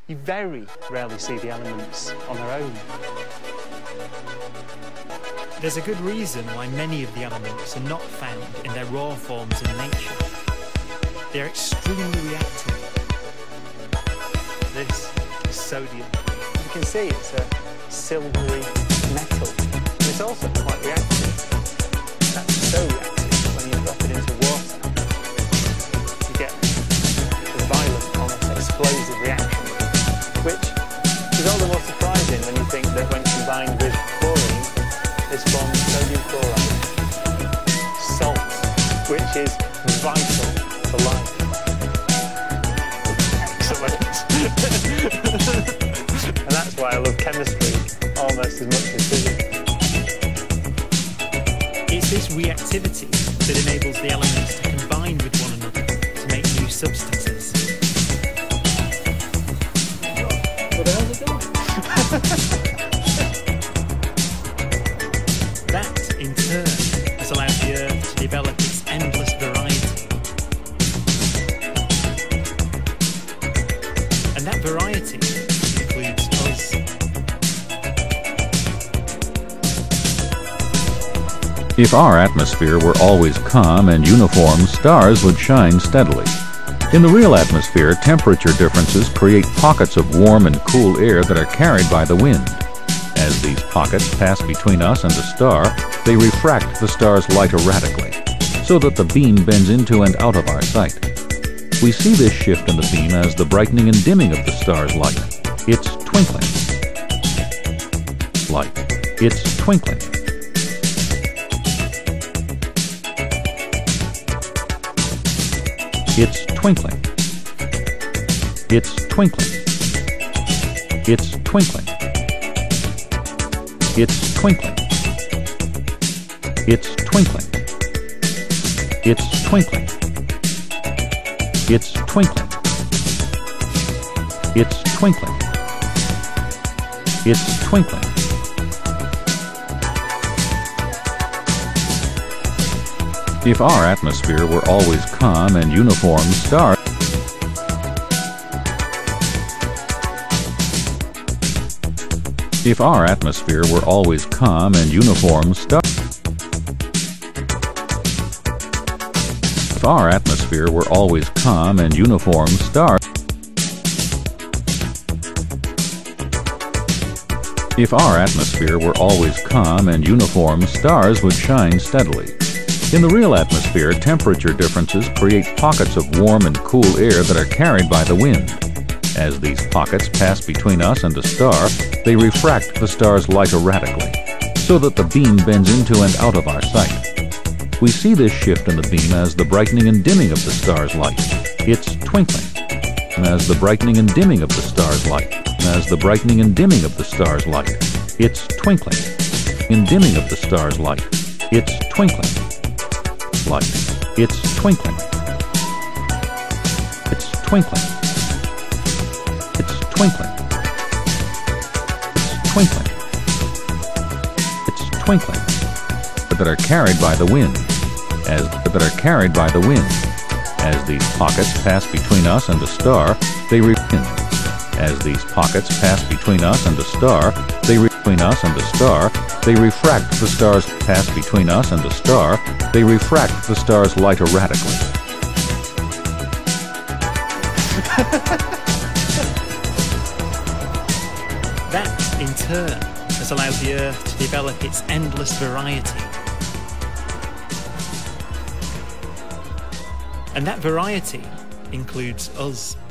You very rarely see the elements on their own. There's a good reason why many of the elements are not found in their raw forms in nature. They're extremely reactive. This is sodium. As you can see, it's a silvery metal. And it's also quite reactive. That's so reactive when you drop it into water. You get a violent, almost explosive reaction, which is all the more surprising when you think that when combined with chlorine, this forms sodium chloride, salt, which is vital for life. Excellent. And that's why I love chemistry almost as much as physics. It's this reactivity that enables the elements to combine with one another to make new substances. What the hell is it? That, in turn, has allowed the Earth to develop its endless variety. And that variety includes us. If our atmosphere were always calm and uniform, stars would shine steadily. In the real atmosphere, temperature differences create pockets of warm and cool air that are carried by the wind. As these pockets pass between us and the star, they refract the star's light erratically, so that the beam bends into and out of our sight. We see this shift in the beam as the brightening and dimming of the star's light. It's twinkling. Light. It's twinkling. It's twinkling. It's twinkling. It's twinkling. It's twinkling. It's twinkling. It's twinkling. It's twinkling. It's twinkling. It's twinkling. If our atmosphere were always calm and uniform, stars If our atmosphere were always calm and uniform, If our atmosphere were always calm and uniform, stars If our atmosphere were always calm and uniform, stars would shine steadily. In the real atmosphere, temperature differences create pockets of warm and cool air that are carried by the wind. As these pockets pass between us and the star, they refract the star's light erratically, so that the beam bends into and out of our sight. We see this shift in the beam as the brightening and dimming of the star's light. It's twinkling. As the brightening and dimming of the star's light. As the brightening and dimming of the star's light. It's twinkling. In dimming of the star's light. It's twinkling. Light. It's twinkling. It's twinkling. It's twinkling. It's twinkling. It's twinkling. That are carried by the wind. That are carried by the wind. As these pockets pass between us and the star, they refract. As these pockets pass between us and the star, they refract the star's pass between us and the star. They refract the star's light erratically. That, in turn, has allowed the Earth to develop its endless variety. And that variety includes us.